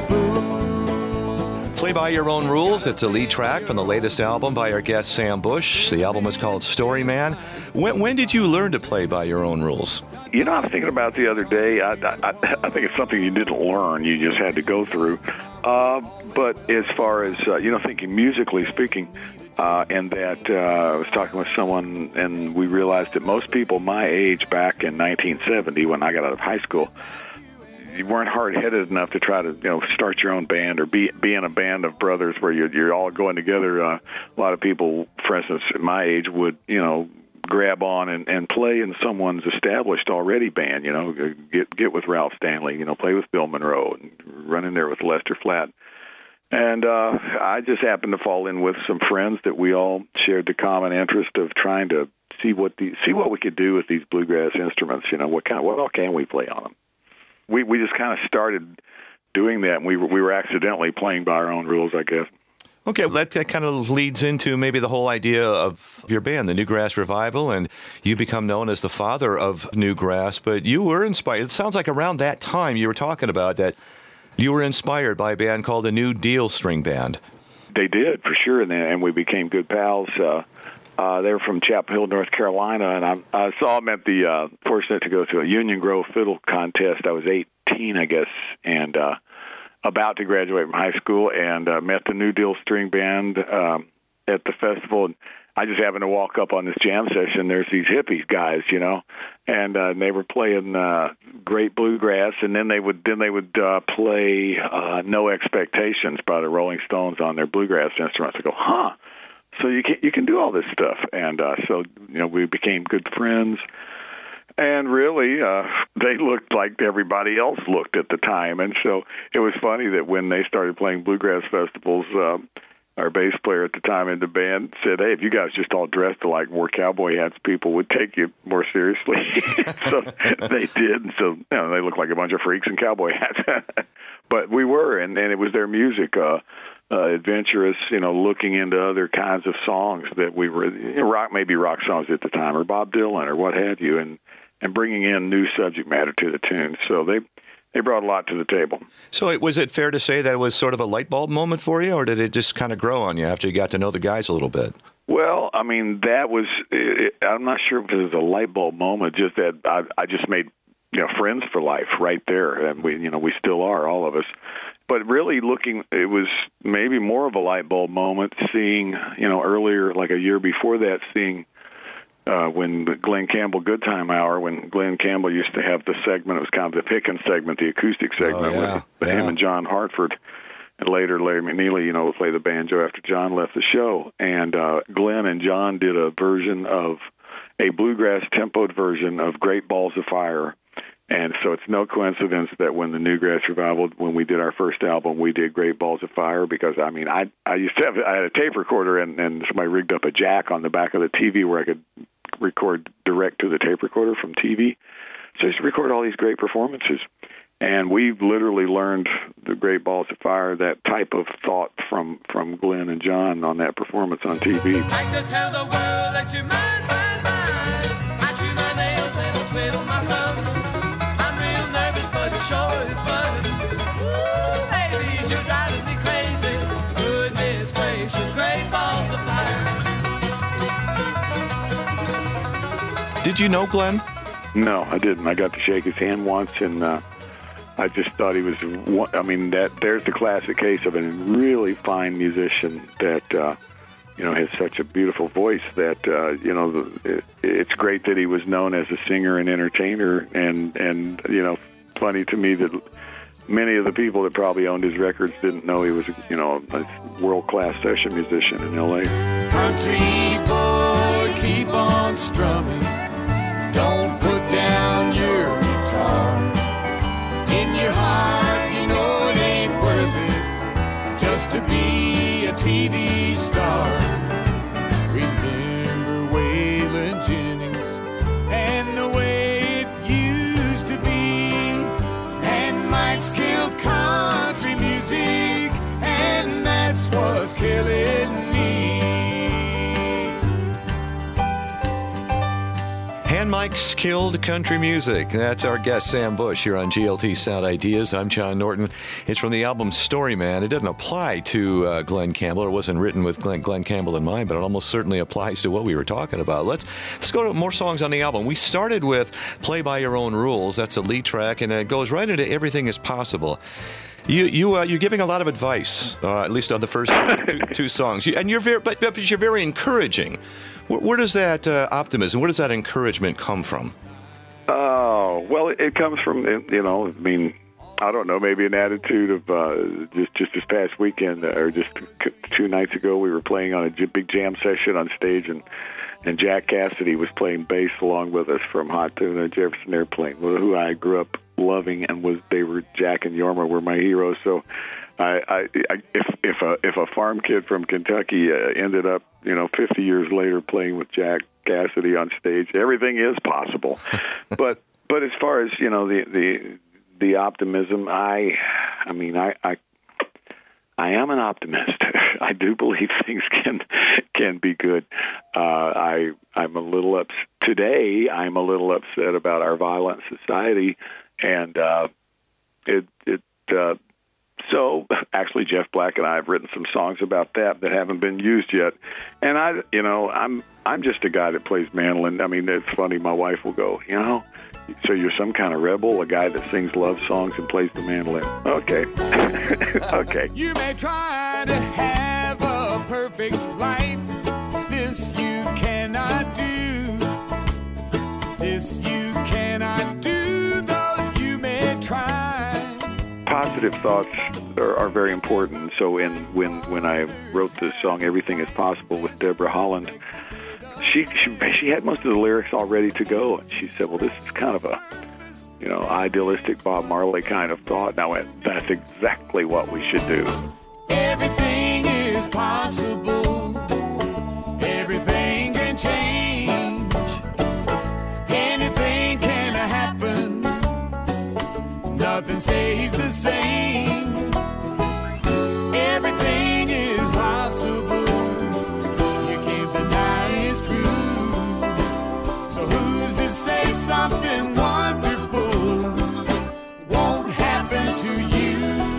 fool. Play by Your Own Rules. It's a lead track from the latest album by our guest Sam Bush. The album is called Story Man. When, when did you learn to play by your own rules? You know, I was thinking about it the other day. I, I, I think it's something you didn't learn. You just had to go through. Uh, but as far as, uh, you know, thinking musically speaking, uh, and that uh, I was talking with someone, and we realized that most people my age back in nineteen seventy, when I got out of high school, you weren't hard-headed enough to try to, you know, start your own band or be be in a band of brothers where you're, you're all going together. Uh, a lot of people, for instance, at my age, would, you know, grab on and, and play in someone's established already band, you know, get get with Ralph Stanley, you know, play with Bill Monroe and run in there with Lester Flatt. And uh, I just happened to fall in with some friends that we all shared the common interest of trying to see what the see what we could do with these bluegrass instruments, you know, what kind what all can we play on them. We we just kind of started doing that, and we were, we were accidentally playing by our own rules, I guess. Okay, that, that kind of leads into maybe the whole idea of your band, the Newgrass Revival, and you become known as the father of Newgrass, but you were inspired. It sounds like around that time you were talking about that you were inspired by a band called the New Deal String Band. They did, for sure, and, and we became good pals. Uh, uh, they were from Chapel Hill, North Carolina, and I, I saw them at the, uh, fortunate to go to a Union Grove fiddle contest. I was eighteen, I guess, and uh, about to graduate from high school, and uh, met the New Deal String Band um, at the festival. And I just happened to walk up on this jam session. There's these hippies guys, you know, and uh, they were playing uh, great bluegrass, and then they would then they would uh, play uh, No Expectations by the Rolling Stones on their bluegrass instruments. I go, huh? So you can you can do all this stuff, and uh, so you know we became good friends. And really, uh, they looked like everybody else looked at the time. And so it was funny that when they started playing bluegrass festivals, uh, our bass player at the time in the band said, hey, if you guys just all dressed alike and wore cowboy hats, people would take you more seriously. So they did. And so you know, they looked like a bunch of freaks in cowboy hats. But we were, and, and it was their music, uh, uh, adventurous, you know, looking into other kinds of songs that we were, you know, rock, maybe rock songs at the time, or Bob Dylan or what have you, and and bringing in new subject matter to the tunes. So they they brought a lot to the table. So was it fair to say that it was sort of a light bulb moment for you, or did it just kind of grow on you after you got to know the guys a little bit? Well, I mean, that was, it, I'm not sure if it was a light bulb moment, just that I, I just made, you know, friends for life right there. And we, you know, we still are, all of us. But really looking, it was maybe more of a light bulb moment seeing, you know, earlier, like a year before that, seeing Uh, when the Glenn Campbell Good Time Hour, when Glenn Campbell used to have the segment, it was kind of the Pickens segment, the acoustic segment, oh, yeah. with yeah. him and John Hartford. And later, Larry McNeely, you know, would play the banjo after John left the show. And uh, Glenn and John did a version of, a bluegrass tempoed version of Great Balls of Fire. And so it's no coincidence that when the Newgrass Revival, when we did our first album, we did Great Balls of Fire, because, I mean, I I used to have, I had a tape recorder, and, and somebody rigged up a jack on the back of the T V where I could record direct to the tape recorder from T V. So I used to record all these great performances. And we literally learned the Great Balls of Fire, that type of thought from, from Glenn and John on that performance on T V. Like to tell the world that you're mine, mine, mine. I chew my nails and I twiddle my thumbs. I'm real nervous, but it sure is fun. Ooh, baby, you're driving me crazy. Goodness gracious, Great Balls of Fire. Did you know Glenn? No, I didn't. I got to shake his hand once, and uh, I just thought he was, one, I mean, that there's the classic case of a really fine musician that, uh, you know, has such a beautiful voice that, uh, you know, it, it's great that he was known as a singer and entertainer, and, and, you know, funny to me that many of the people that probably owned his records didn't know he was, you know, a world-class session musician in L A. Country boy, keep on strumming. Don't put down your guitar. In your heart, you know it ain't worth it just to be a T V star. Remember Waylon Jennings and the way it used to be. And Mike's killed country music, and that's what's killing me. And Mike's killed country music. That's our guest, Sam Bush, here on G L T Sound Ideas. I'm John Norton. It's from the album Story Man. It doesn't apply to uh, Glenn Campbell. It wasn't written with Glenn, Glenn Campbell in mind, but it almost certainly applies to what we were talking about. Let's, let's go to more songs on the album. We started with Play By Your Own Rules. That's a lead track, and it goes right into Everything Is Possible. You you uh, you're giving a lot of advice, uh, at least on the first two, two songs, you, and you're very but, but you're very encouraging. Where, where does that uh, optimism, where does that encouragement come from? Oh, well, it, it comes from, you know, I mean, I don't know, maybe an attitude of uh, just just this past weekend, or just two nights ago, we were playing on a big jam session on stage, and and Jack Cassidy was playing bass along with us from Hot Tuna Jefferson Airplane, who I grew up loving, and was they were Jack and Yorma were my heroes. So, I, I, I if if a if a farm kid from Kentucky uh, ended up, you know, fifty years later playing with Jack Cassidy on stage, everything is possible. but but as far as, you know, the the the optimism, I I mean I I I am an optimist. I do believe things can can be good. Uh, I I'm a little ups today. I'm a little upset about our violent society, and uh, it it. Uh, so actually, Jeff Black and I have written some songs about that that haven't been used yet. And I, you know, I'm I'm just a guy that plays mandolin. I mean, it's funny. My wife will go, you know, so you're some kind of rebel, a guy that sings love songs and plays the mandolin. Okay, okay. You may try to have a perfect life. This you cannot do. This you cannot do, though you may try. Positive thoughts are, are very important. So in, when when I wrote the song "Everything Is Possible" with Deborah Holland, she, she she had most of the lyrics all ready to go, and she said, "Well, this is kind of a, you know, idealistic Bob Marley kind of thought." And I went, "That's exactly what we should do." Everything is possible. Everything can change. Anything can happen. Nothing stays the same. Everything is possible. You can't deny it's true. So who's to say something wonderful won't happen to you?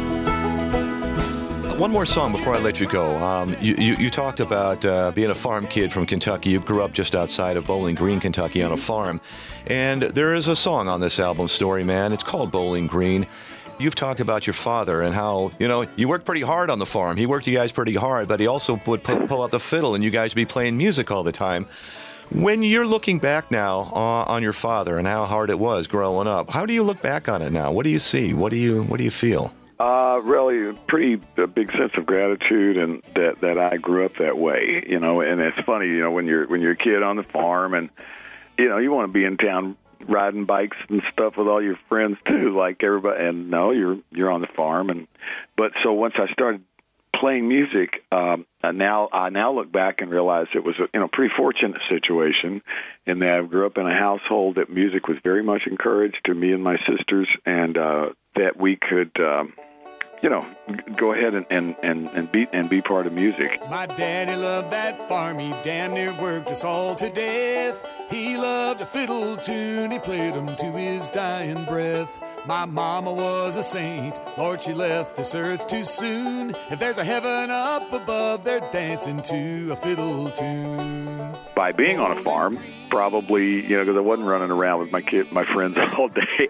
One more song before I let you go. Um, you, you, you talked about uh, being a farm kid from Kentucky. You grew up just outside of Bowling Green, Kentucky, on a farm. And there is a song on this album, Story Man. It's called Bowling Green. You've talked about your father and how, you know, you worked pretty hard on the farm. He worked you guys pretty hard, but he also would pull, pull out the fiddle and you guys would be playing music all the time. When you're looking back now uh, on your father and how hard it was growing up, how do you look back on it now? What do you see? What do you What do you feel? Uh, really, a pretty a big sense of gratitude, and that, that I grew up that way, you know. And it's funny, you know, when you're when you're a kid on the farm, and you know, you want to be in town riding bikes and stuff with all your friends too, like everybody. And no, you're you're on the farm, and but so once I started playing music, um, I now I now look back and realize it was a you know pretty fortunate situation, in that I grew up in a household that music was very much encouraged to me and my sisters, and uh, that we could. Um, You know, go ahead and, and, and, and be and be part of music. My daddy loved that farm, he damn near worked us all to death. He loved a fiddle tune, he played them to his dying breath. My mama was a saint, Lord, she left this earth too soon. If there's a heaven up above, they're dancing to a fiddle tune. By being on a farm, probably, you know, because I wasn't running around with my kid, my friends all day.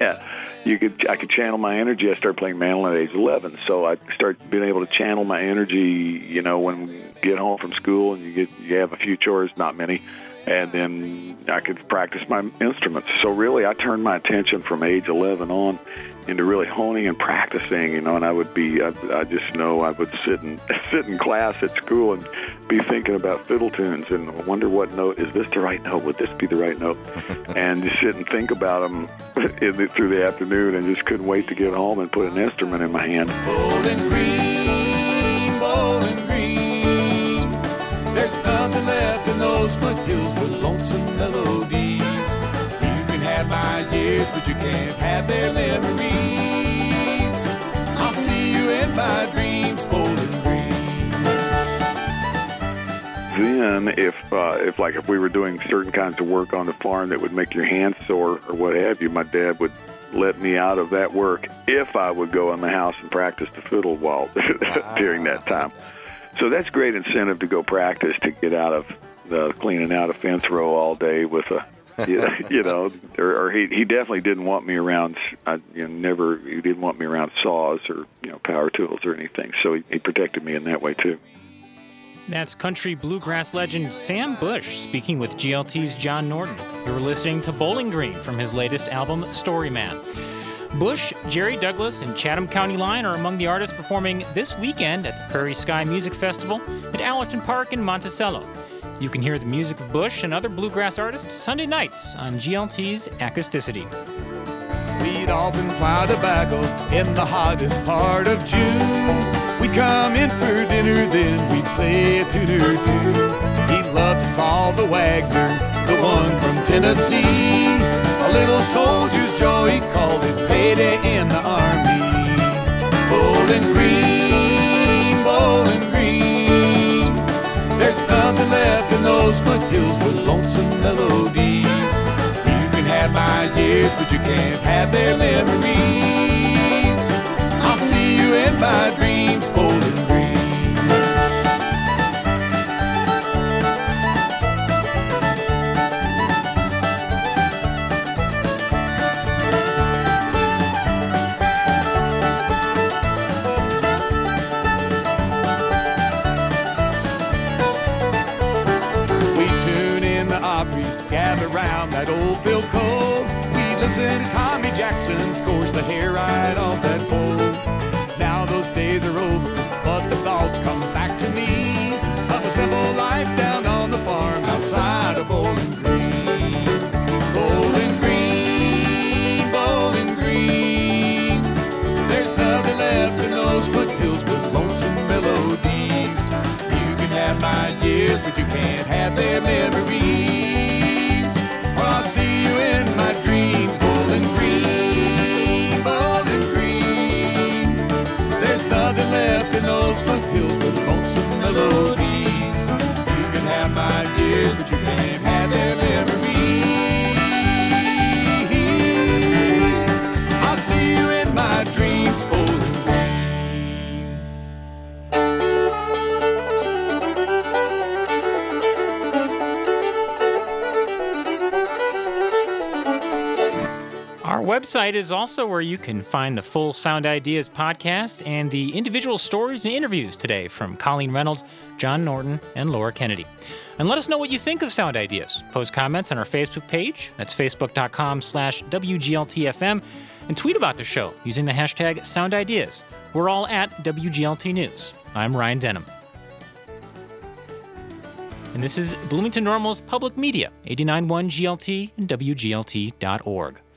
You could, I could channel my energy. I started playing mandolin at age eleven, so I started being able to channel my energy. You know, when we get home from school and you get, you have a few chores, not many, and then I could practice my instruments. So really, I turned my attention from age eleven on into really honing and practicing. You know, and I would be, I, I just know I would sit in sit in class at school and be thinking about fiddle tunes and wonder what note is this the right note? Would this be the right note? And just sit and think about them in the, through the afternoon, and just couldn't wait to get home and put an instrument in my hand. Bowling Green, Bowling Green, there's nothing left in those foothills but lonesome melodies. You can have my years, but you can't have their memories. I'll see you in my dreams, Bowling Green. Then, if uh, if like if we were doing certain kinds of work on the farm that would make your hands sore or what have you, my dad would let me out of that work if I would go in the house and practice the fiddle while wow. during that time. So that's great incentive to go practice, to get out of the cleaning out a fence row all day with a, you know, or, or he he definitely didn't want me around. I, you know, never he didn't want me around saws or you know power tools or anything. So he, he protected me in that way too. That's country bluegrass legend Sam Bush speaking with G L T's John Norton. You were listening to Bowling Green from his latest album, Story Man. Bush, Jerry Douglas, and Chatham County Line are among the artists performing this weekend at the Prairie Sky Music Festival at Allerton Park in Monticello. You can hear the music of Bush and other bluegrass artists Sunday nights on G L T's Acousticity. We'd often plow tobacco in the hottest part of June. We'd come in for dinner, then we'd play a tune or two. He loved to saw the Wagner, the one from Tennessee. A little soldier's joy, he called it payday in the army. Bowling Green, those foothills with lonesome melodies. You can have my years, but you can't have their memories. I'll see you in my dreams, Bowling Green. Gather round that old Phil Cole. We listen to Tommy Jackson scores the hair right off that pole. Now those days are over, but the thoughts come back to me of a simple life down on the farm outside of Bowling Green. Bowling Green, Bowling Green. There's nothing left in those foothills but lonesome melodies. You can have my years, but you can't have their memories. I'll see you in my dreams, Bowling Green, Bowling Green. There's nothing left in those foothills but lonesome melodies. You can have my years, but you can't have their memories. I'll see you in my dreams, Bowling Green. Our website is also where you can find the full Sound Ideas podcast and the individual stories and interviews today from Colleen Reynolds, John Norton, and Laura Kennedy. And let us know what you think of Sound Ideas. Post comments on our Facebook page. That's facebook.com slash WGLTFM. And tweet about the show using the hashtag Sound Ideas. We're all at W G L T News. I'm Ryan Denham. And this is Bloomington Normal's Public Media, eighty-nine point one G L T and W G L T dot org.